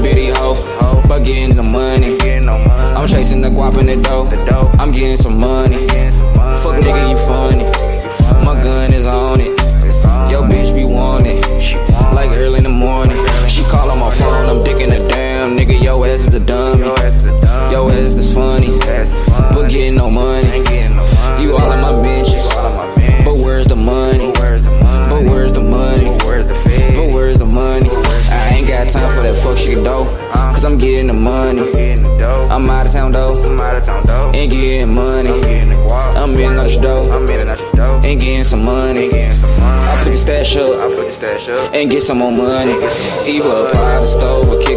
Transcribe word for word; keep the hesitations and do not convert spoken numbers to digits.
bitty hoe, but getting the money. I'm chasing the guap in the dough, I'm getting some money. Fuck nigga, you funny, my gun is on it. Yo bitch be wanted, like early in the morning. She call on my phone, I'm dicking her down. Nigga, yo ass is a dummy, yo ass is funny, but getting no money. You all in my benches, but where's the money? But where's the money? But where's the money? I ain't got time for that fuck shit though, cause I'm getting the money. I'm out of town though, ain't getting money. I'm in the dough, ain't getting some money. I put the stash up and get some more money. Either apply the stove or